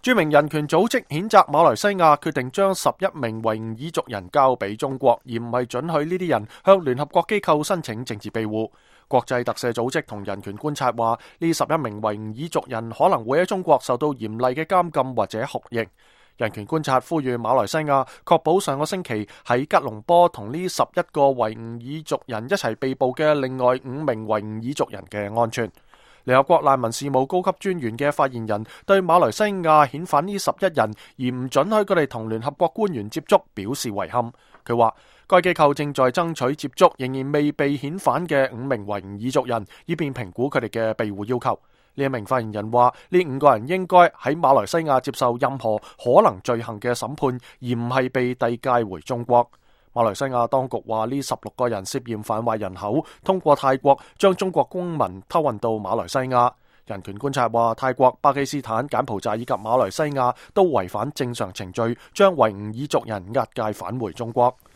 著名人權組織譴責馬來西亞決定將11名維吾爾族人交俾中國，而唔係准許呢啲人向聯合國機構申請政治庇護。國際特赦組織同人權觀察話，呢11名維吾爾族人可能會喺中國受到嚴厲嘅監禁或者酷刑。人權觀察呼籲馬來西亞確保上個星期喺吉隆坡同呢11個維吾爾族人一齊被捕嘅另外5名維吾爾族人嘅安全。聯合國難民事務高級專員嘅發言人對馬來西亞遣返呢11人而唔准許佢哋同聯合國官員接觸表示遺憾。佢話該機構正在爭取接觸仍然未被遣返嘅5名維吾爾族人，以便評估佢哋嘅庇護要求。呢一名發言人話，呢5個人應該喺馬來西亞接受任何可能罪行嘅審判，而唔係被遞解回中國。馬來西亞當局話，呢16個人涉嫌販賣人口，通過泰國將中國公民偷運到馬來西亞。人權觀察話，泰國、巴基斯坦、柬埔寨以及馬來西亞都違反正常程序，將維吾爾族人押解返回中國。